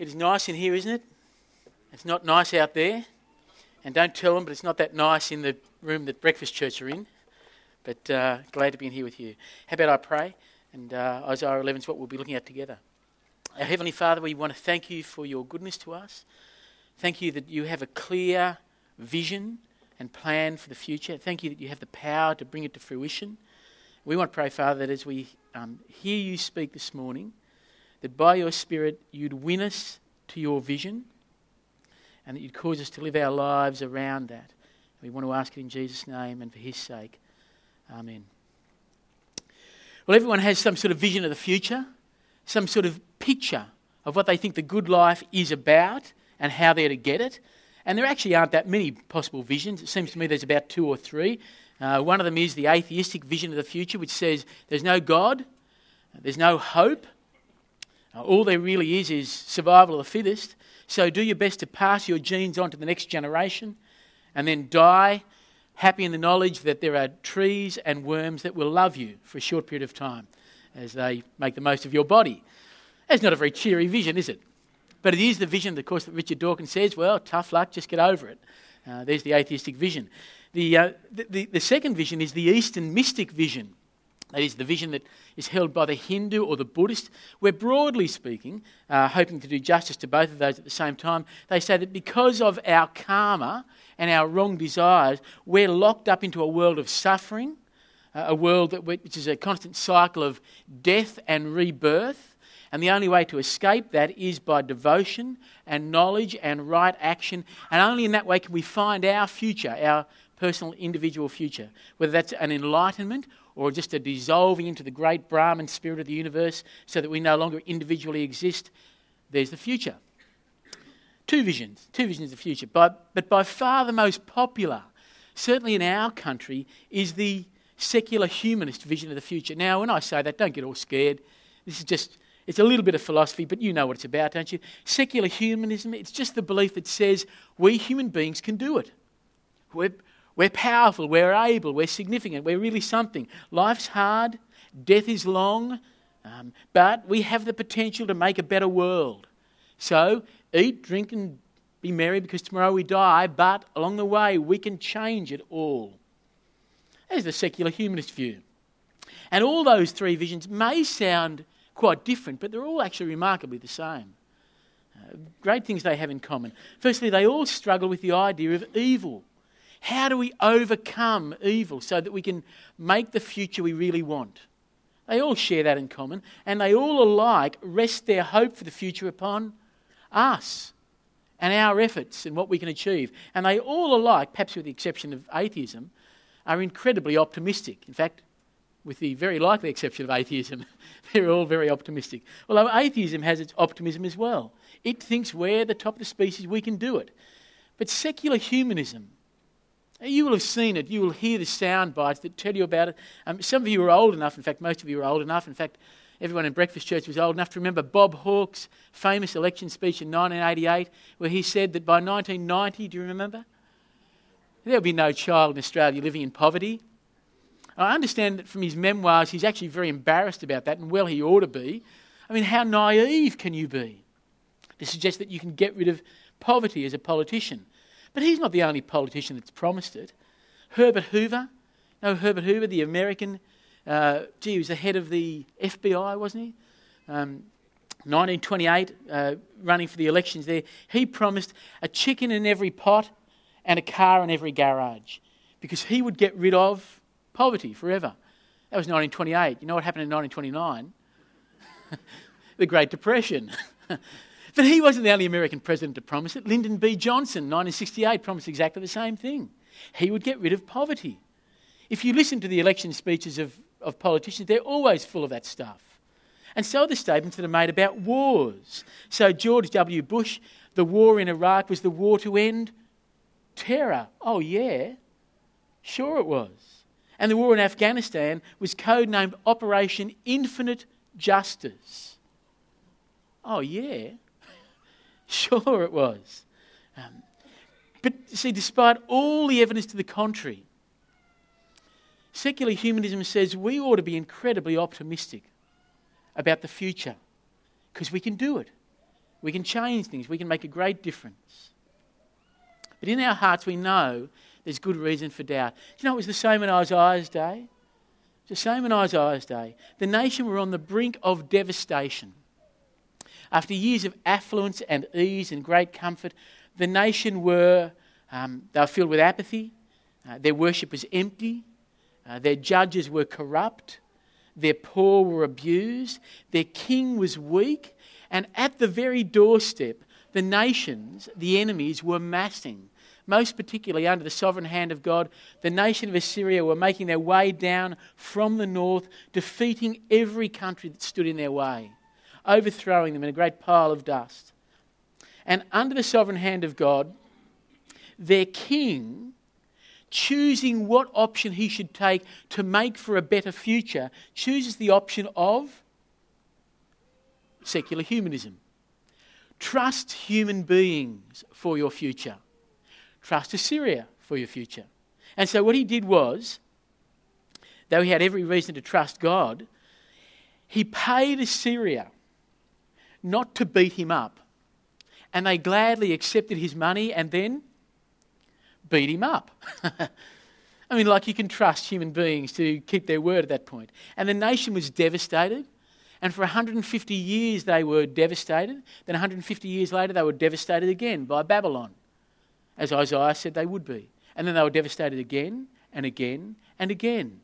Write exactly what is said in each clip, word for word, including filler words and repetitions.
It is nice in here, isn't it? It's not nice out there. And don't tell them, but it's not that nice in the room that Breakfast Church are in. But uh, glad to be in here with you. How about I pray? And uh, Isaiah eleven is what we'll be looking at together. Our Heavenly Father, we want to thank you for your goodness to us. Thank you that you have a clear vision and plan for the future. Thank you that you have the power to bring it to fruition. We want to pray, Father, that as we um, hear you speak this morning, that by your Spirit you'd win us to your vision and that you'd cause us to live our lives around that. We want to ask it in Jesus' name and for his sake. Amen. Well, everyone has some sort of vision of the future, some sort of picture of what they think the good life is about and how they're to get it. And there actually aren't that many possible visions. It seems to me there's about two or three. Uh, one of them is the atheistic vision of the future, which says there's no God, there's no hope. Uh, all there really is is survival of the fittest. So do your best to pass your genes on to the next generation and then die happy in the knowledge that there are trees and worms that will love you for a short period of time as they make the most of your body. That's not a very cheery vision, is it? But it is the vision, of course, that Richard Dawkins says, well, tough luck, just get over it. Uh, there's the atheistic vision. The, uh, the, the, the second vision is the Eastern mystic vision. That is the vision that is held by the Hindu or the Buddhist, where broadly speaking, uh, hoping to do justice to both of those at the same time, they say that because of our karma and our wrong desires, we're locked up into a world of suffering, uh, a world that which is a constant cycle of death and rebirth. And the only way to escape that is by devotion and knowledge and right action. And only in that way can we find our future, our personal individual future. Whether that's an enlightenment or just a dissolving into the great Brahman spirit of the universe so that we no longer individually exist, there's the future. Two visions, two visions of the future. But, but by far the most popular, certainly in our country, is the secular humanist vision of the future. Now, when I say that, don't get all scared. This is just... It's a little bit of philosophy, but you know what it's about, don't you? Secular humanism, it's just the belief that says we human beings can do it. We're, we're powerful, we're able, we're significant, we're really something. Life's hard, death is long, um, but we have the potential to make a better world. So eat, drink and be merry because tomorrow we die, but along the way we can change it all. There's the secular humanist view. And all those three visions may sound quite different, but they're all actually remarkably the same. Uh, great things they have in common. Firstly, they all struggle with the idea of evil. How do we overcome evil so that we can make the future we really want? They all share that in common, and they all alike rest their hope for the future upon us and our efforts and what we can achieve. And they all alike, perhaps with the exception of atheism, are incredibly optimistic. In fact, with the very likely exception of atheism, they're all very optimistic. Although atheism has its optimism as well. It thinks we're the top of the species, we can do it. But secular humanism, you will have seen it, you will hear the sound bites that tell you about it. Um, some of you are old enough, in fact most of you are old enough, in fact everyone in Breakfast Church was old enough to remember Bob Hawke's famous election speech in nineteen eighty-eight where he said that by nineteen ninety, do you remember? There'll be no child in Australia living in poverty. I understand that from his memoirs he's actually very embarrassed about that, and well he ought to be. I mean, how naive can you be to suggest that you can get rid of poverty as a politician? But he's not the only politician that's promised it. Herbert Hoover, no Herbert Hoover, the American, uh, gee, he was the head of the F B I, wasn't he? Um, nineteen twenty-eight, uh, running for the elections there, he promised a chicken in every pot and a car in every garage because he would get rid of poverty forever. That was nineteen twenty-eight. You know what happened in nineteen twenty-nine? The Great Depression. But he wasn't the only American president to promise it. Lyndon B. Johnson, nineteen sixty-eight, promised exactly the same thing. He would get rid of poverty. If you listen to the election speeches of, of politicians, they're always full of that stuff. And so are the statements that are made about wars. So George W. Bush, the war in Iraq was the war to end terror. Oh yeah, sure it was. And the war in Afghanistan was codenamed Operation Infinite Justice. Oh yeah, sure it was. Um, but see, despite all the evidence to the contrary, secular humanism says we ought to be incredibly optimistic about the future because we can do it. We can change things. We can make a great difference. But in our hearts we know there's good reason for doubt. Do you know it was the same in Isaiah's day? It was the same in Isaiah's day. The nation were on the brink of devastation. After years of affluence and ease and great comfort, the nation were, um, they were filled with apathy. Uh, their worship was empty. Uh, their judges were corrupt. Their poor were abused. Their king was weak. And at the very doorstep, the nations, the enemies, were massing. Most particularly under the sovereign hand of God, the nation of Assyria were making their way down from the north, defeating every country that stood in their way, overthrowing them in a great pile of dust. And under the sovereign hand of God, their king, choosing what option he should take to make for a better future, chooses the option of secular humanism. Trust human beings for your future. Trust Assyria for your future. And so what he did was, though he had every reason to trust God, he paid Assyria not to beat him up. And they gladly accepted his money and then beat him up. I mean, like you can trust human beings to keep their word at that point. And the nation was devastated. And for one hundred fifty years they were devastated. Then one hundred fifty years later they were devastated again by Babylon, as Isaiah said they would be. And then they were devastated again and again and again.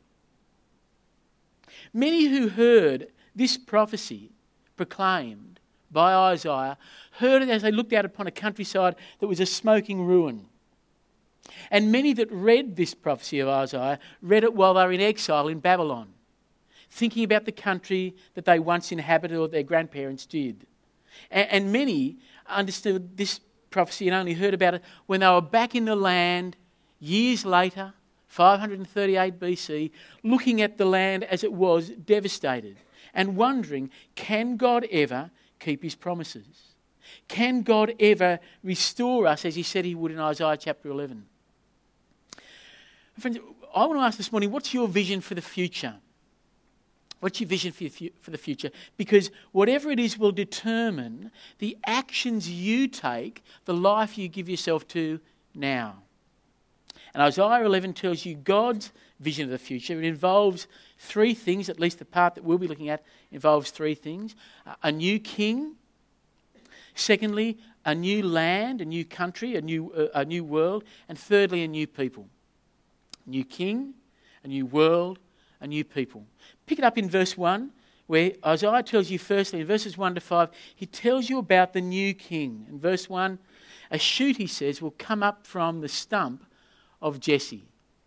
Many who heard this prophecy proclaimed by Isaiah heard it as they looked out upon a countryside that was a smoking ruin. And many that read this prophecy of Isaiah read it while they were in exile in Babylon, thinking about the country that they once inhabited or their grandparents did. And, and many understood this prophecy and only heard about it when they were back in the land years later, five hundred thirty-eight B C, looking at the land as it was devastated and wondering, can God ever keep his promises? Can God ever restore us as he said he would in Isaiah chapter eleven? Friends, I want to ask this morning, what's your vision for the future? What's your vision for, your, for the future? Because whatever it is will determine the actions you take, the life you give yourself to now. And Isaiah eleven tells you God's vision of the future. It involves three things, at least the part that we'll be looking at involves three things. A new king. Secondly, a new land, a new country, a new, uh, a new world. And thirdly, a new people. New king, a new world, a new people. Pick it up in verse one, where Isaiah tells you firstly, in verses one to five, he tells you about the new king. In verse one, a shoot, he says, will come up from the stump of Jesse.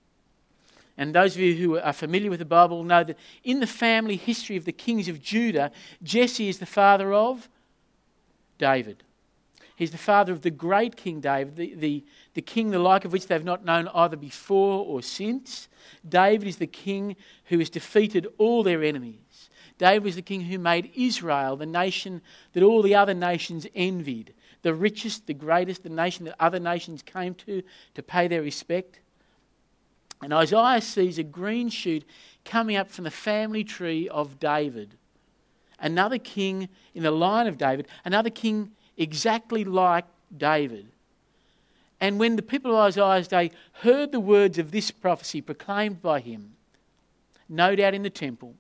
And those of you who are familiar with the Bible know that in the family history of the kings of Judah, Jesse is the father of David. He's the father of the great King David, the, the, the king the like of which they've not known either before or since. David is the king who has defeated all their enemies. David was the king who made Israel the nation that all the other nations envied. The richest, the greatest, the nation that other nations came to to pay their respect. And Isaiah sees a green shoot coming up from the family tree of David. Another king in the line of David, another king exactly like David. And when the people of Isaiah's day heard the words of this prophecy proclaimed by him, no doubt in the temple,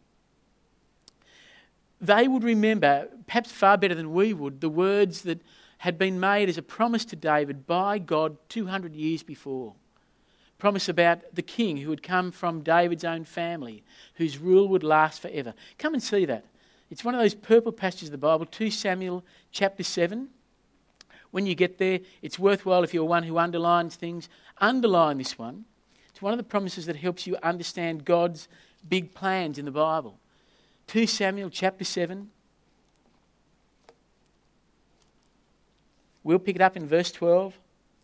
they would remember, perhaps far better than we would, the words that had been made as a promise to David by God two hundred years before. Promise about the king who would come from David's own family, whose rule would last forever. Come and see that. It's one of those purple passages of the Bible, Second Samuel chapter seven. When you get there, it's worthwhile if you're one who underlines things. Underline this one. It's one of the promises that helps you understand God's big plans in the Bible. Second Samuel chapter seven. We'll pick it up in verse twelve.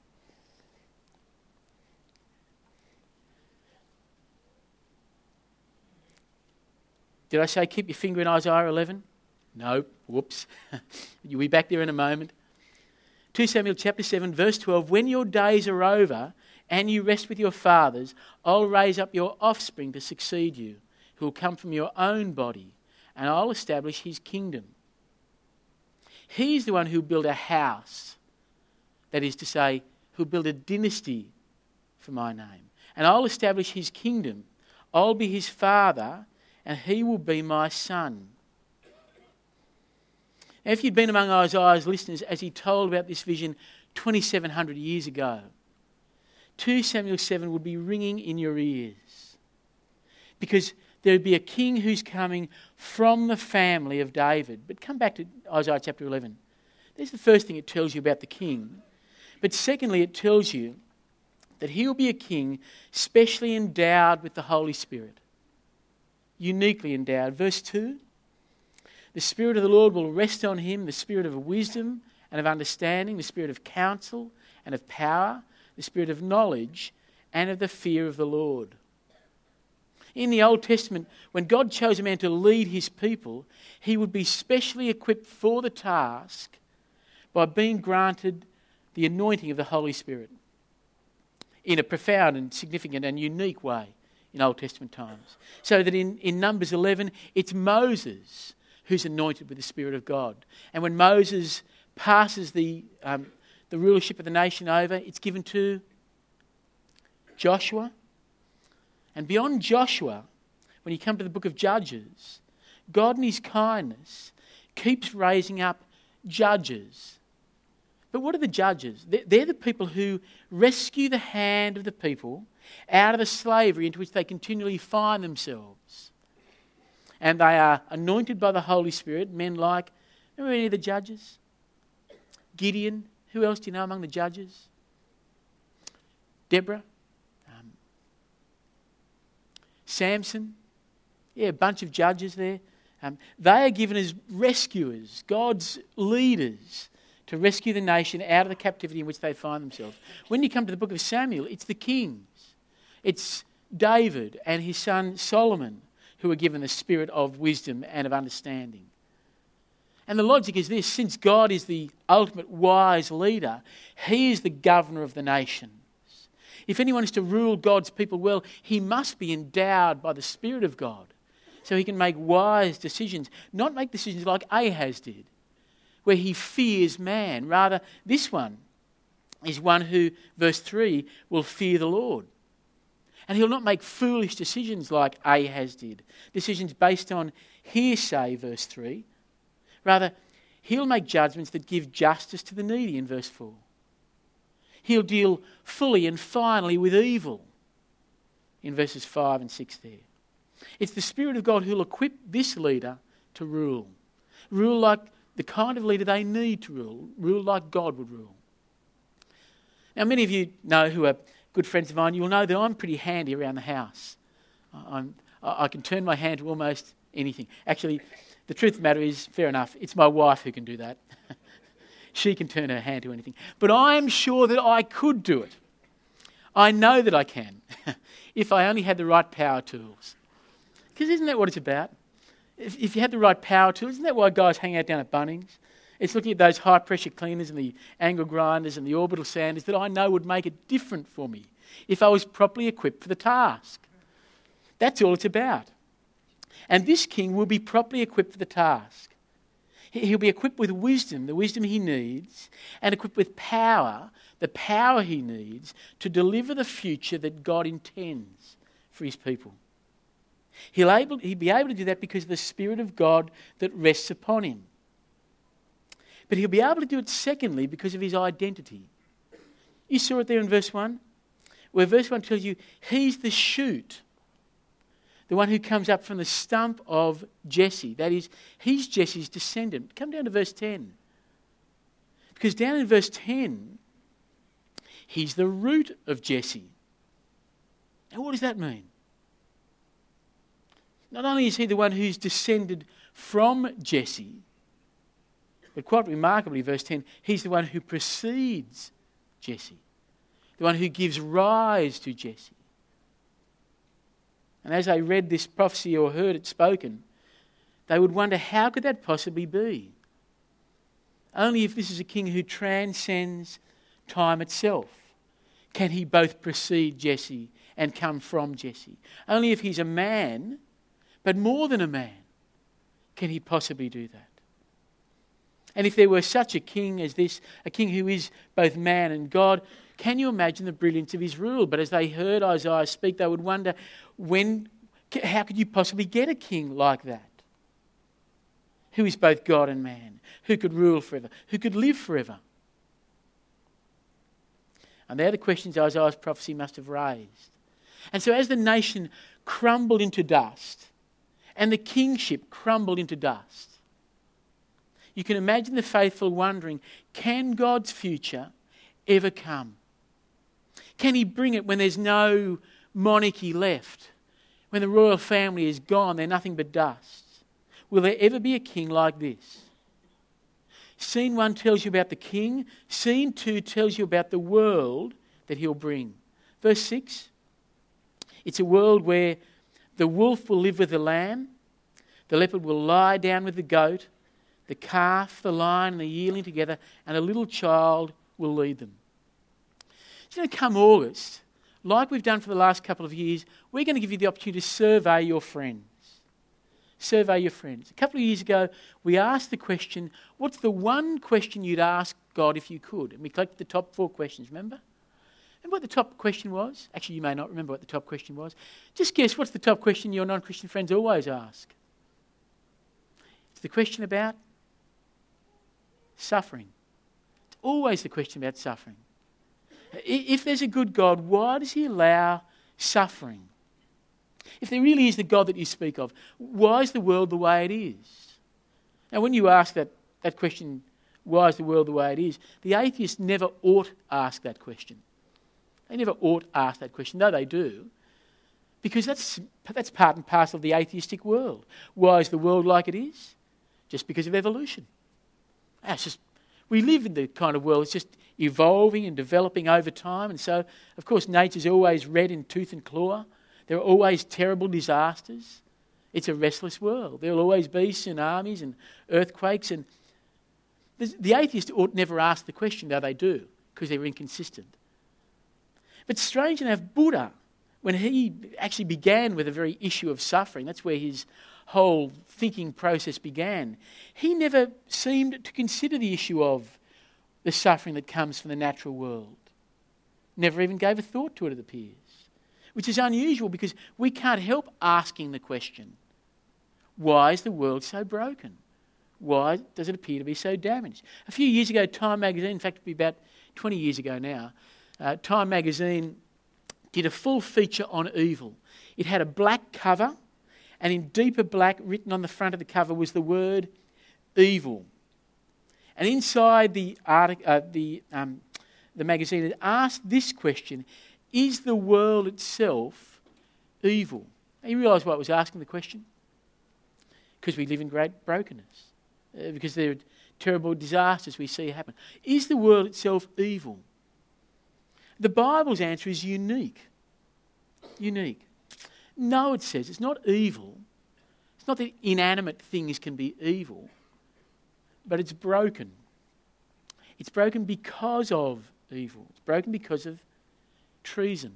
Did I say keep your finger in Isaiah eleven? No. Whoops. You'll be back there in a moment. Second Samuel chapter seven, verse twelve. When your days are over and you rest with your fathers, I'll raise up your offspring to succeed you, who will come from your own body, and I'll establish his kingdom. He's the one who'll build a house. That is to say, who'll build a dynasty for my name. And I'll establish his kingdom. I'll be his father, and he will be my son. Now, if you'd been among Isaiah's listeners as he told about this vision twenty-seven hundred years ago, two Samuel seven would be ringing in your ears. Because there would be a king who's coming from the family of David. But come back to Isaiah chapter eleven. There's the first thing it tells you about the king. But secondly, it tells you that he'll be a king specially endowed with the Holy Spirit. Uniquely endowed. Verse two, the Spirit of the Lord will rest on him, the Spirit of wisdom and of understanding, the Spirit of counsel and of power, the Spirit of knowledge and of the fear of the Lord. In the Old Testament, when God chose a man to lead his people, he would be specially equipped for the task by being granted the anointing of the Holy Spirit in a profound and significant and unique way in Old Testament times. So that in, in Numbers eleven, it's Moses who's anointed with the Spirit of God. And when Moses passes the, um, the rulership of the nation over, it's given to Joshua. And beyond Joshua, when you come to the book of Judges, God in his kindness keeps raising up judges. But what are the judges? They're the people who rescue the hand of the people out of the slavery into which they continually find themselves. And they are anointed by the Holy Spirit, men like, remember any of the judges? Gideon, who else do you know among the judges? Deborah? Um, Samson? Yeah, a bunch of judges there. Um, they are given as rescuers, God's leaders, to rescue the nation out of the captivity in which they find themselves. When you come to the book of Samuel, it's the kings. It's David and his son Solomon who are given the spirit of wisdom and of understanding. And the logic is this: since God is the ultimate wise leader, he is the governor of the nations. If anyone is to rule God's people well, he must be endowed by the Spirit of God so he can make wise decisions, not make decisions like Ahaz did, where he fears man. Rather, this one is one who, verse three, will fear the Lord. And he'll not make foolish decisions like Ahaz did, decisions based on hearsay, verse three. Rather, he'll make judgments that give justice to the needy, in verse four. He'll deal fully and finally with evil, in verses five and six there. It's the Spirit of God who'll equip this leader to rule. Rule like the kind of leader they need to rule. Rule like God would rule. Now, many of you know who are good friends of mine, you'll know that I'm pretty handy around the house. I'm, I can turn my hand to almost anything. Actually, the truth of the matter is, fair enough, it's my wife who can do that. She can turn her hand to anything. But I'm sure that I could do it. I know that I can, if I only had the right power tools. Because isn't that what it's about? If, if you had the right power tools, isn't that why guys hang out down at Bunnings? It's looking at those high-pressure cleaners and the angle grinders and the orbital sanders that I know would make it different for me if I was properly equipped for the task. That's all it's about. And this king will be properly equipped for the task. He'll be equipped with wisdom, the wisdom he needs, and equipped with power, the power he needs to deliver the future that God intends for his people. He'll, able, he'll be able to do that because of the Spirit of God that rests upon him. But he'll be able to do it secondly because of his identity. You saw it there in verse one, where verse one tells you he's the shoot, the one who comes up from the stump of Jesse. That is, he's Jesse's descendant. Come down to verse ten. Because down in verse ten, he's the root of Jesse. Now what does that mean? Not only is he the one who's descended from Jesse, but quite remarkably, verse ten, he's the one who precedes Jesse, the one who gives rise to Jesse. And as they read this prophecy or heard it spoken, they would wonder, how could that possibly be? Only if this is a king who transcends time itself can he both precede Jesse and come from Jesse. Only if he's a man, but more than a man, can he possibly do that. And if there were such a king as this, a king who is both man and God, can you imagine the brilliance of his rule? But as they heard Isaiah speak, they would wonder, when, how could you possibly get a king like that? Who is both God and man? Who could rule forever? Who could live forever? And they're the questions Isaiah's prophecy must have raised. And so as the nation crumbled into dust, and the kingship crumbled into dust, you can imagine the faithful wondering, can God's future ever come? Can he bring it when there's no monarchy left? When the royal family is gone, they're nothing but dust? Will there ever be a king like this? Scene one tells you about the king. Scene two tells you about the world that he'll bring. Verse six, it's a world where the wolf will live with the lamb, the leopard will lie down with the goat, the calf, the lion and the yearling together, and a little child will lead them. So, you know, come August, like we've done for the last couple of years, we're going to give you the opportunity to survey your friends. Survey your friends. A couple of years ago, we asked the question, what's the one question you'd ask God if you could? And we collected the top four questions, remember? And what the top question was? Actually, you may not remember what the top question was. Just guess, what's the top question your non-Christian friends always ask? It's the question about suffering. It's always the question about suffering. If there's a good God, why does he allow suffering? If there really is the God that you speak of, why is the world the way it is? Now, when you ask that, that question, why is the world the way it is, the atheist never ought ask that question. They never ought ask that question, though they do, because that's, that's part and parcel of the atheistic world. Why is the world like it is? Just because of evolution. It's just, we live in the kind of world, it's just evolving and developing over time, and so, of course, nature's always red in tooth and claw. There are always terrible disasters. It's a restless world. There will always be tsunamis and earthquakes. And the atheist ought never ask the question, though they do, because they're inconsistent. But strange enough, Buddha, when he actually began with a very issue of suffering, that's where his whole thinking process began, he never seemed to consider the issue of the suffering that comes from the natural world. Never even gave a thought to it, it appears. Which is unusual because we can't help asking the question, why is the world so broken? Why does it appear to be so damaged? A few years ago, Time magazine, in fact it'd be about twenty years ago now, uh, Time magazine did a full feature on evil. It had a black cover, and in deeper black, written on the front of the cover, was the word evil. And inside the, artic- uh, the, um, the magazine, it asked this question, is the world itself evil? Now, you realise why it was asking the question? Because we live in great brokenness. Uh, because there are terrible disasters we see happen. Is the world itself evil? The Bible's answer is unique. Unique. No, it says, it's not evil. It's not that inanimate things can be evil, but it's broken. It's broken because of evil. It's broken because of treason.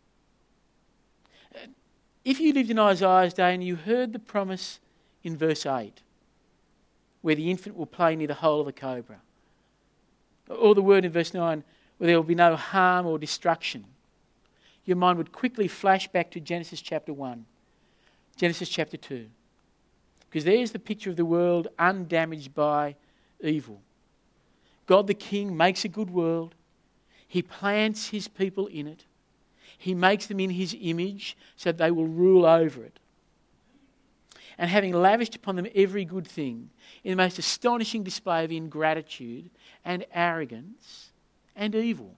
If you lived in Isaiah's day and you heard the promise in verse eight, where the infant will play near the hole of the cobra, or the word in verse nine, where there will be no harm or destruction, your mind would quickly flash back to Genesis chapter one, Genesis chapter two, because there's the picture of the world undamaged by evil. God the King makes a good world. He plants his people in it. He makes them in his image so that they will rule over it. And having lavished upon them every good thing, in the most astonishing display of ingratitude and arrogance and evil,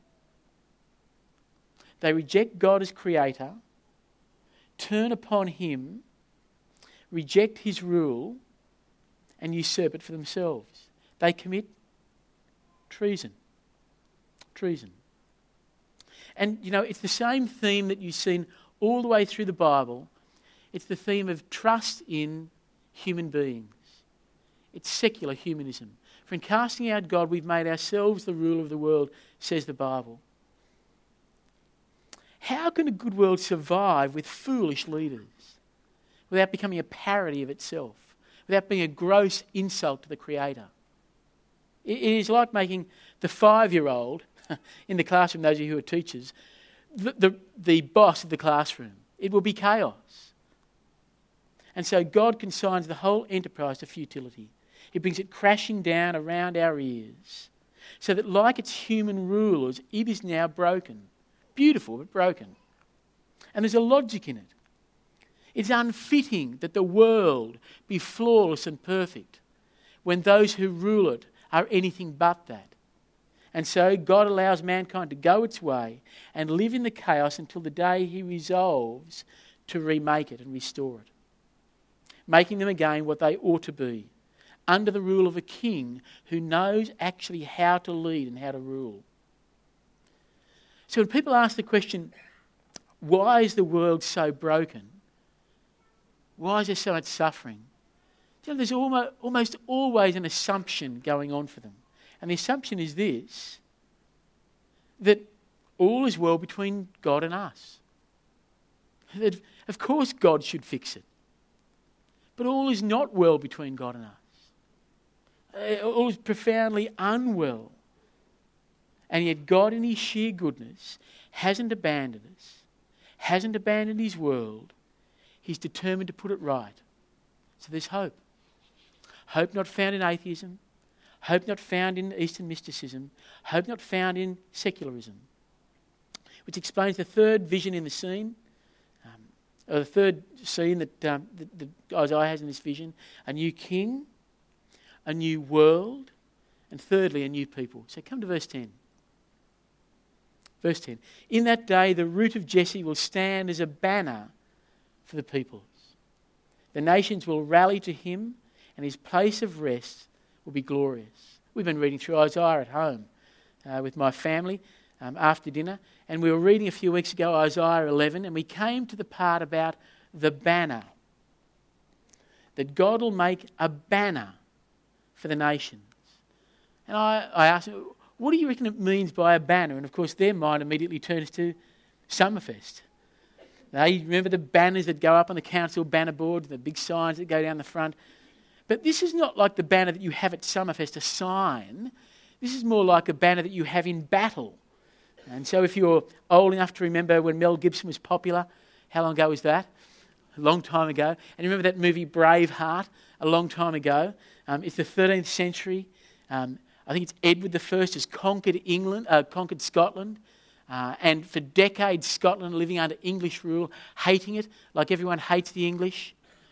they reject God as creator, turn upon him, reject his rule, and usurp it for themselves. They commit treason. Treason. And, you know, it's the same theme that you've seen all the way through the Bible. It's the theme of trust in human beings. It's secular humanism. For in casting out God, we've made ourselves the ruler of the world, says the Bible. How can a good world survive with foolish leaders without becoming a parody of itself, without being a gross insult to the Creator? It is like making the five-year-old in the classroom, those of you who are teachers, the, the, the boss of the classroom. It will be chaos. And so God consigns the whole enterprise to futility. He brings it crashing down around our ears, so that like its human rulers, it is now broken. Beautiful, but broken. And there's a logic in it. It's unfitting that the world be flawless and perfect when those who rule it are anything but that. And so God allows mankind to go its way and live in the chaos until the day he resolves to remake it and restore it, making them again what they ought to be, under the rule of a king who knows actually how to lead and how to rule. So when people ask the question, why is the world so broken? Why is there so much suffering? You know, there's almost, almost always an assumption going on for them. And the assumption is this, that all is well between God and us. That, of course, God should fix it. But all is not well between God and us. All is profoundly unwell. And yet God in his sheer goodness hasn't abandoned us, hasn't abandoned his world. He's determined to put it right. So there's hope. Hope not found in atheism, hope not found in Eastern mysticism, hope not found in secularism. Which explains the third vision in the scene, um, or the third scene that, um, that, that Isaiah has in this vision: a new king, a new world, and thirdly, a new people. So come to verse ten. Verse ten. In that day the root of Jesse will stand as a banner for the peoples. The nations will rally to him, and his place of rest will be glorious. We've been reading through Isaiah at home uh, with my family um, after dinner, and we were reading a few weeks ago Isaiah eleven, and we came to the part about the banner. That God will make a banner for the nations. And I, I asked him, what do you reckon it means by a banner? And of course their mind immediately turns to Summerfest. They remember the banners that go up on the council banner boards, the big signs that go down the front. But this is not like the banner that you have at Summerfest, a sign. This is more like a banner that you have in battle. And so if you're old enough to remember when Mel Gibson was popular, how long ago was that? A long time ago. And you remember that movie Braveheart, a long time ago. Um, it's the thirteenth century. Um, I think it's Edward the First has conquered England, uh, conquered Scotland. Uh, and for decades, Scotland living under English rule, hating it, like everyone hates the English.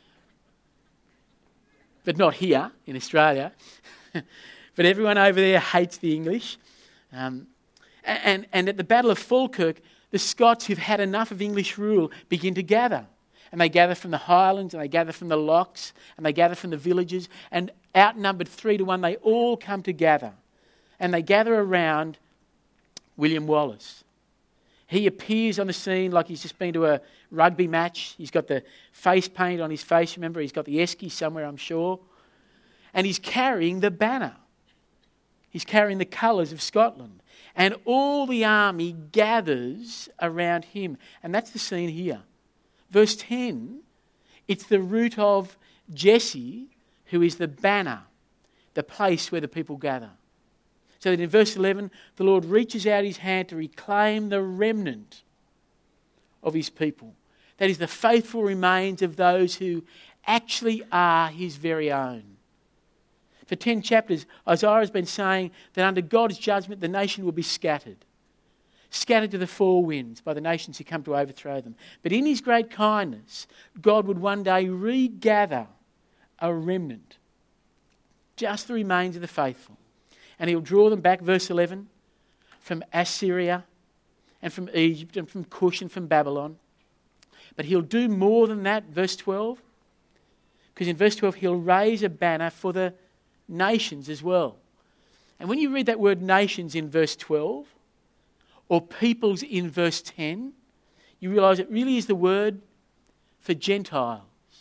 But not here in Australia. But everyone over there hates the English. Um, and, and at the Battle of Falkirk, the Scots who've had enough of English rule begin to gather. And they gather from the highlands, and they gather from the lochs, and they gather from the villages. And outnumbered three to one, they all come together. And they gather around William Wallace. He appears on the scene like he's just been to a rugby match. He's got the face paint on his face, remember? He's got the esky somewhere, I'm sure. And he's carrying the banner. He's carrying the colours of Scotland. And all the army gathers around him. And that's the scene here. Verse ten, it's the root of Jesse who is the banner, the place where the people gather. So that in verse eleven, the Lord reaches out his hand to reclaim the remnant of his people. That is the faithful remains of those who actually are his very own. For ten chapters, Isaiah has been saying that under God's judgment, the nation will be scattered. Scattered to the four winds by the nations who come to overthrow them. But in his great kindness, God would one day regather a remnant. Just the remains of the faithful. And he'll draw them back, verse eleven, from Assyria and from Egypt and from Cush and from Babylon. But he'll do more than that, verse twelve. Because in verse twelve, he'll raise a banner for the nations as well. And when you read that word nations in verse twelve, or peoples in verse ten, you realise it really is the word for Gentiles.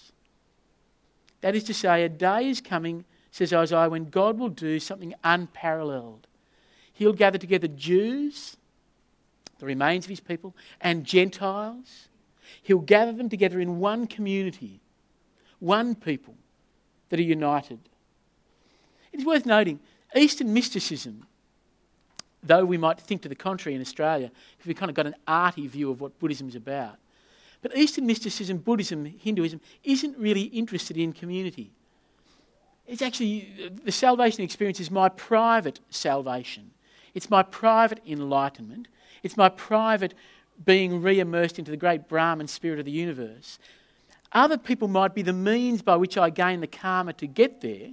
That is to say, a day is coming, says Isaiah, when God will do something unparalleled. He'll gather together Jews, the remains of his people, and Gentiles. He'll gather them together in one community, one people that are united. It is worth noting, Eastern mysticism, though we might think to the contrary in Australia, because we've kind of got an arty view of what Buddhism's about. But Eastern mysticism, Buddhism, Hinduism, isn't really interested in community. It's actually, the salvation experience is my private salvation. It's my private enlightenment. It's my private being re-immersed into the great Brahman spirit of the universe. Other people might be the means by which I gain the karma to get there,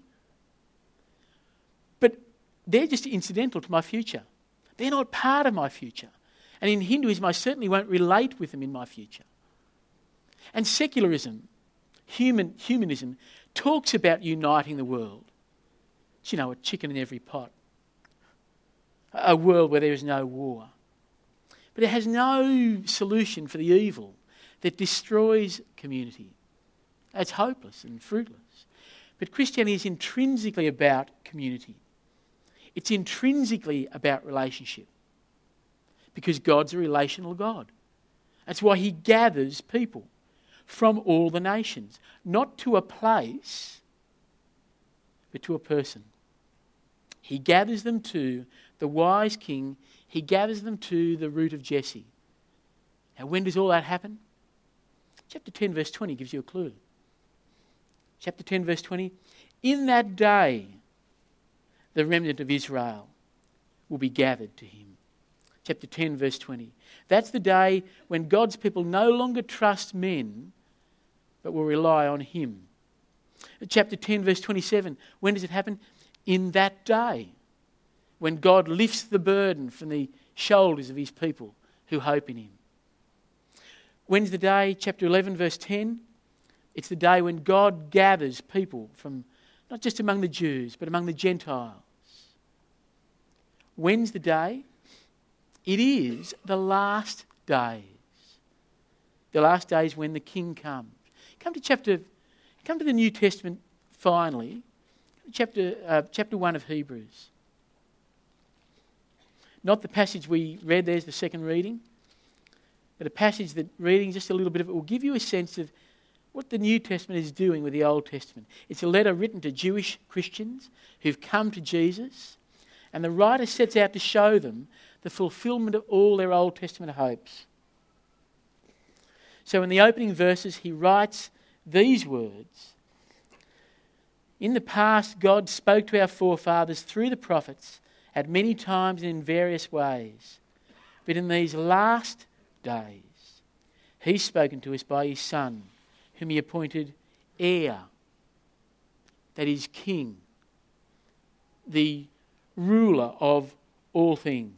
but they're just incidental to my future. They're not part of my future. And in Hinduism, I certainly won't relate with them in my future. And secularism, human humanism, talks about uniting the world. It's, you know, a chicken in every pot. A world where there is no war. But it has no solution for the evil that destroys community. It's hopeless and fruitless. But Christianity is intrinsically about community. It's intrinsically about relationship. Because God's a relational God. That's why he gathers people from all the nations. Not to a place, but to a person. He gathers them to the wise king. He gathers them to the root of Jesse. Now, when does all that happen? Chapter ten, verse twenty gives you a clue. Chapter ten, verse twenty. In that day, the remnant of Israel will be gathered to him. Chapter ten, verse twenty. That's the day when God's people no longer trust men, but will rely on him. Chapter ten, verse twenty-seven. When does it happen? In that day, when God lifts the burden from the shoulders of his people who hope in him. When's the day? Chapter eleven, verse ten. It's the day when God gathers people from not just among the Jews, but among the Gentiles. When's the day? It is the last days. The last days when the King comes. Come to chapter, come to the New Testament finally. Chapter, uh, chapter one of Hebrews. Not the passage we read, there's the second reading, but a passage that reading just a little bit of it will give you a sense of what the New Testament is doing with the Old Testament. It's a letter written to Jewish Christians who've come to Jesus, and the writer sets out to show them the fulfillment of all their Old Testament hopes. So in the opening verses, he writes these words. In the past, God spoke to our forefathers through the prophets at many times and in various ways. But in these last days, he's spoken to us by his Son, whom he appointed heir, that is, king, the ruler of all things.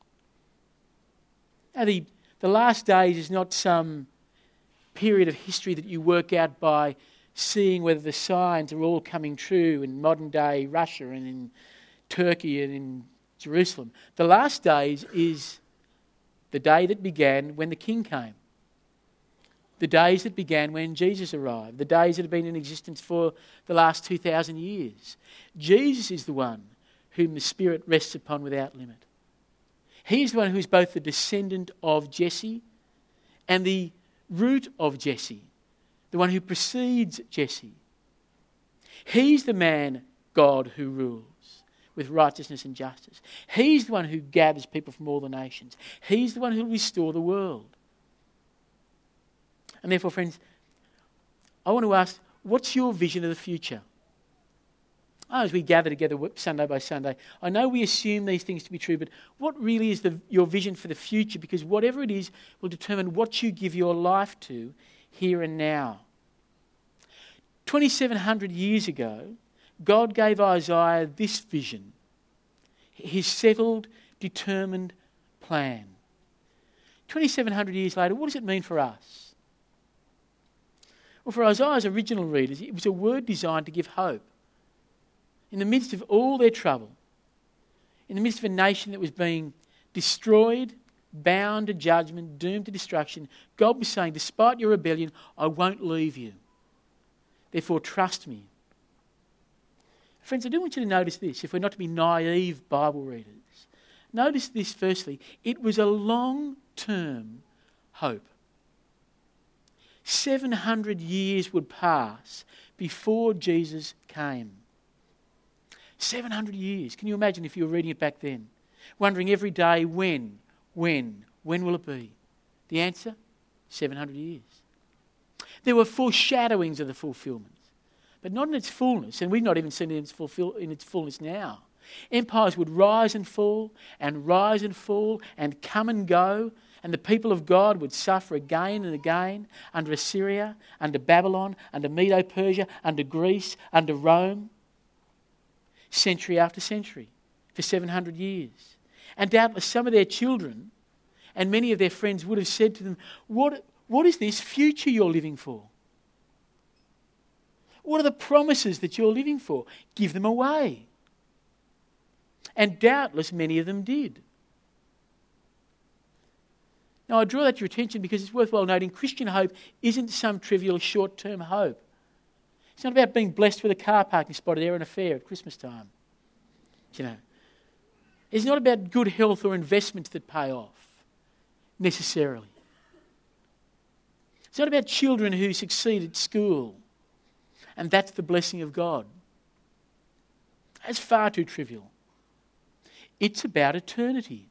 Now, the, the last days is not some period of history that you work out by seeing whether the signs are all coming true in modern day Russia and in Turkey and in Jerusalem. The last days is the day that began when the King came. The days that began when Jesus arrived. The days that have been in existence for the last two thousand years. Jesus is the one whom the Spirit rests upon without limit. He is the one who is both the descendant of Jesse and the root of Jesse. The one who precedes Jesse. He's the man, God, who rules with righteousness and justice. He's the one who gathers people from all the nations. He's the one who will restore the world. And therefore, friends, I want to ask, what's your vision of the future? Oh, as we gather together Sunday by Sunday, I know we assume these things to be true, but what really is the, your vision for the future? Because whatever it is will determine what you give your life to here and now. twenty-seven hundred years ago, God gave Isaiah this vision, his settled, determined plan. twenty-seven hundred years later, what does it mean for us? Well, for Isaiah's original readers, it was a word designed to give hope. In the midst of all their trouble, in the midst of a nation that was being destroyed, bound to judgment, doomed to destruction, God was saying, despite your rebellion, I won't leave you. Therefore, trust me. Friends, I do want you to notice this, if we're not to be naive Bible readers. Notice this firstly, it was a long-term hope. seven hundred years would pass before Jesus came. seven hundred years. Can you imagine if you were reading it back then? Wondering every day, when, when, when will it be? The answer? seven hundred years. There were foreshadowings of the fulfillment, but not in its fullness, and we've not even seen it in its, fulfill, in its fullness now. Empires would rise and fall, and rise and fall, and come and go, and the people of God would suffer again and again under Assyria, under Babylon, under Medo-Persia, under Greece, under Rome, century after century, for seven hundred years. And doubtless some of their children and many of their friends would have said to them, what, what is this future you're living for? What are the promises that you're living for? Give them away. And doubtless many of them did. Now I draw that to your attention because it's worthwhile noting Christian hope isn't some trivial short-term hope. It's not about being blessed with a car parking spot at Erin Fair at Christmas time. You know, it's not about good health or investments that pay off, necessarily. It's not about children who succeed at school, and that's the blessing of God. That's far too trivial. It's about eternity.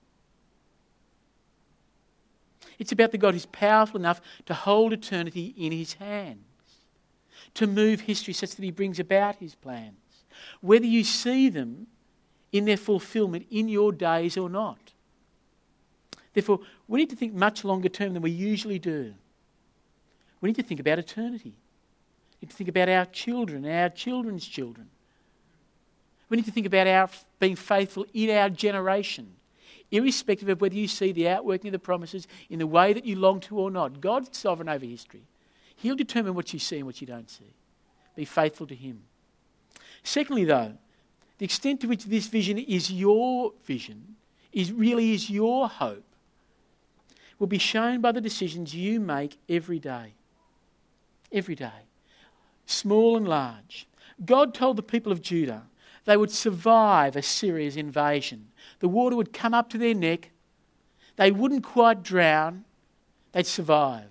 It's about the God who's powerful enough to hold eternity in his hands, to move history such that he brings about his plans, whether you see them in their fulfillment in your days or not. Therefore, we need to think much longer term than we usually do. We need to think about eternity. We need to think about our children, our children's children. We need to think about our being faithful in our generation, irrespective of whether you see the outworking of the promises in the way that you long to or not. God's sovereign over history. He'll determine what you see and what you don't see. Be faithful to him. Secondly, though, the extent to which this vision is your vision, is really is your hope, will be shown by the decisions you make every day. Every day. Small and large. God told the people of Judah they would survive Assyria's invasion. The water would come up to their neck. They wouldn't quite drown. They'd survive.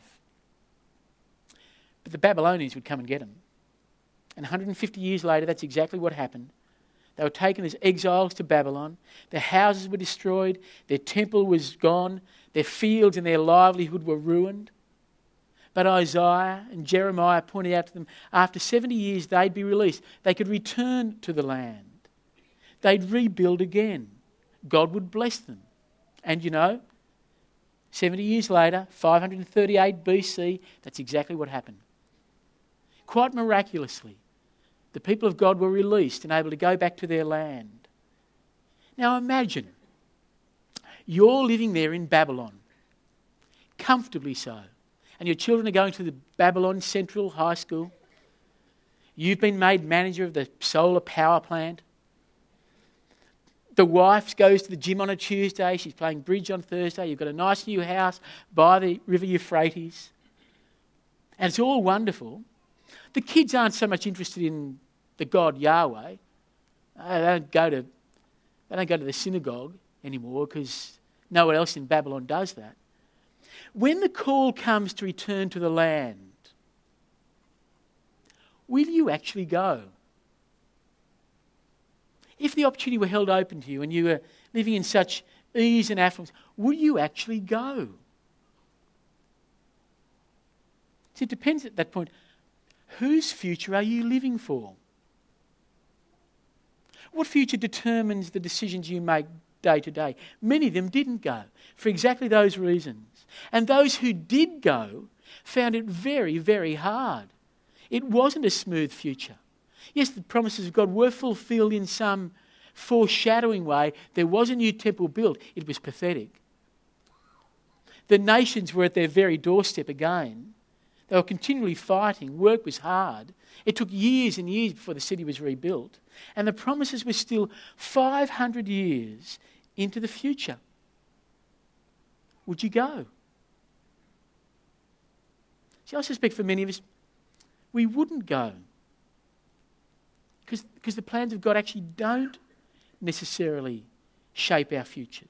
But the Babylonians would come and get them. And one hundred fifty years later, that's exactly what happened. They were taken as exiles to Babylon. Their houses were destroyed. Their temple was gone. Their fields and their livelihood were ruined. But Isaiah and Jeremiah pointed out to them, after seventy years they'd be released. They could return to the land. They'd rebuild again. God would bless them. And you know, seventy years later, five hundred thirty-eight B C, that's exactly what happened. Quite miraculously, the people of God were released and able to go back to their land. Now imagine, you're living there in Babylon, comfortably so, and your children are going to the Babylon Central High School. You've been made manager of the solar power plant. The wife goes to the gym on a Tuesday. She's playing bridge on Thursday. You've got a nice new house by the River Euphrates. And it's all wonderful. The kids aren't so much interested in the God Yahweh. They don't go to, they don't go to the synagogue anymore because no one else in Babylon does that. When the call comes to return to the land, will you actually go? If the opportunity were held open to you and you were living in such ease and affluence, will you actually go? See, it depends at that point. Whose future are you living for? What future determines the decisions you make day to day? Many of them didn't go for exactly those reasons. And those who did go found it very, very hard. It wasn't a smooth future. Yes, the promises of God were fulfilled in some foreshadowing way. There was a new temple built. It was pathetic. The nations were at their very doorstep again. They were continually fighting. Work was hard. It took years and years before the city was rebuilt. And the promises were still five hundred years into the future. Would you go? See, I suspect for many of us, we wouldn't go. Because because the plans of God actually don't necessarily shape our futures.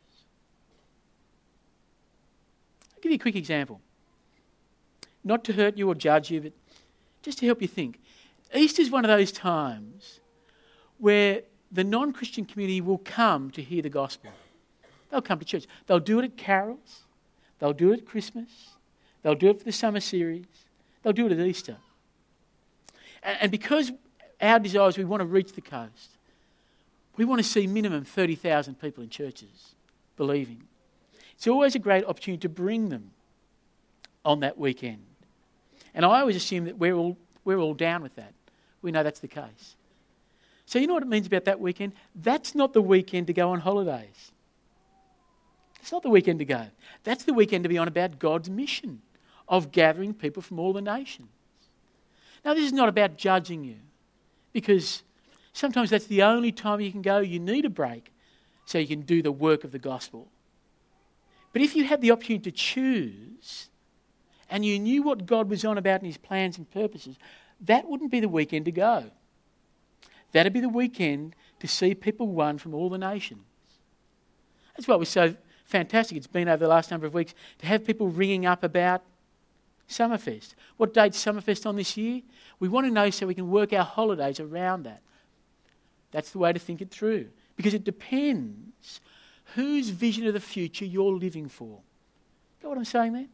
I'll give you a quick example. Not to hurt you or judge you, but just to help you think. Easter is one of those times where the non-Christian community will come to hear the gospel. They'll come to church. They'll do it at carols. They'll do it at Christmas. They'll do it for the summer series. They'll do it at Easter. And, and because our desire is we want to reach the coast, we want to see minimum thirty thousand people in churches believing. It's always a great opportunity to bring them on that weekend. And I always assume that we're all, we're all down with that. We know that's the case. So you know what it means about that weekend? That's not the weekend to go on holidays. It's not the weekend to go. That's the weekend to be on about God's mission of gathering people from all the nations. Now, this is not about judging you, because sometimes that's the only time you can go. You need a break so you can do the work of the gospel. But if you had the opportunity to choose and you knew what God was on about in his plans and purposes, that wouldn't be the weekend to go. That'd be the weekend to see people won from all the nations. That's what was so fantastic. It's been over the last number of weeks to have people ringing up about Summerfest. What date's Summerfest on this year? We want to know so we can work our holidays around that. That's the way to think it through. Because it depends whose vision of the future you're living for. Got what I'm saying there?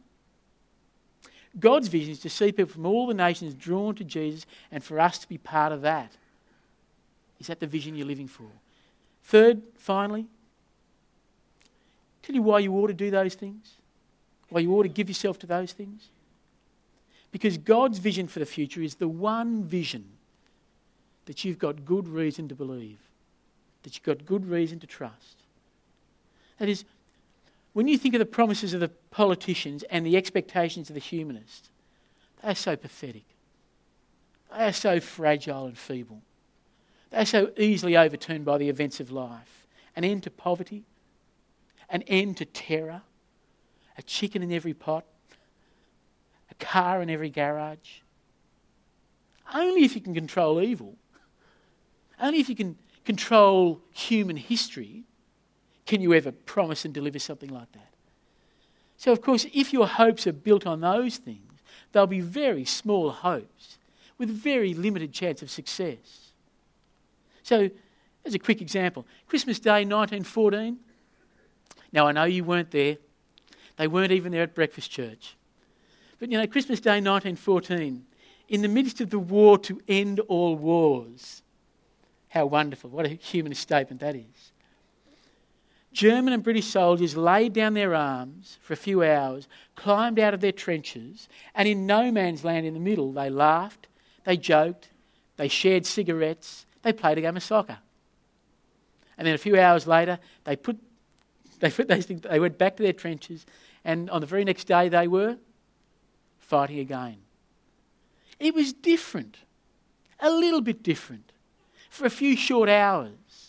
God's vision is to see people from all the nations drawn to Jesus and for us to be part of that. Is that the vision you're living for? Third, finally, tell you why you ought to do those things. Why you ought to give yourself to those things. Because God's vision for the future is the one vision that you've got good reason to believe, that you've got good reason to trust. That is, when you think of the promises of the politicians and the expectations of the humanists, they are so pathetic. They are so fragile and feeble. They are so easily overturned by the events of life. An end to poverty, an end to terror, a chicken in every pot, a car in every garage. Only if you can control evil, only if you can control human history, can you ever promise and deliver something like that. So, of course, if your hopes are built on those things, they'll be very small hopes with very limited chance of success. So, as a quick example, Christmas Day nineteen fourteen. Now, I know you weren't there. They weren't even there at Breakfast Church. But, you know, Christmas Day nineteen fourteen, in the midst of the war to end all wars, how wonderful, what a humanist statement that is. German and British soldiers laid down their arms for a few hours, climbed out of their trenches, and in no man's land in the middle, they laughed, they joked, they shared cigarettes, they played a game of soccer. And then a few hours later, they put, they put those things, they went back to their trenches, and on the very next day they were fighting again. It was different, a little bit different, for a few short hours.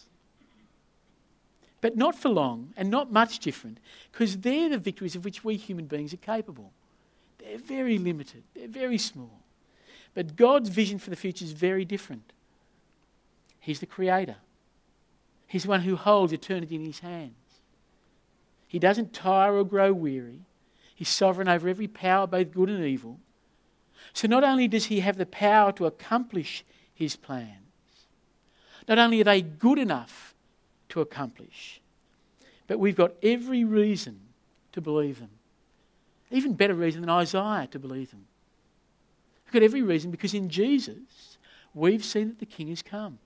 But not for long, and not much different, because they're the victories of which we human beings are capable. They're very limited, they're very small. But God's vision for the future is very different. He's the creator. He's the one who holds eternity in his hands. He doesn't tire or grow weary. He's sovereign over every power, both good and evil. So not only does he have the power to accomplish his plans, not only are they good enough to accomplish, but we've got every reason to believe them. Even better reason than Isaiah to believe them. We've got every reason because in Jesus we've seen that the King has come.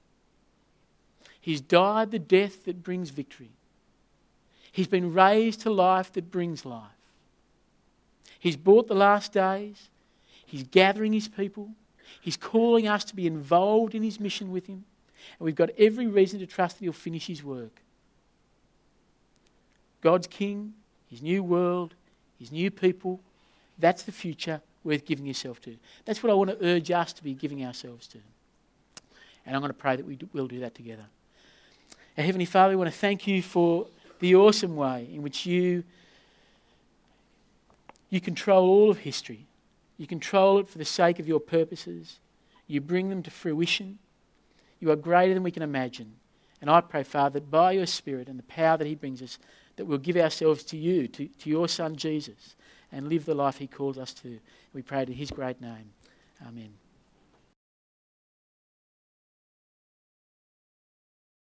He's died the death that brings victory. He's been raised to life that brings life. He's brought the last days. He's gathering his people. He's calling us to be involved in his mission with him. And we've got every reason to trust that he'll finish his work. God's King, his new world, his new people, that's the future worth giving yourself to. That's what I want to urge us to be giving ourselves to. And I'm going to pray that we will do that together. Our Heavenly Father, we want to thank you for the awesome way in which you, you control all of history. You control it for the sake of your purposes. You bring them to fruition. You are greater than we can imagine. And I pray, Father, that by your Spirit and the power that he brings us, that we'll give ourselves to you, to, to your Son Jesus, and live the life he calls us to. We pray in his great name. Amen.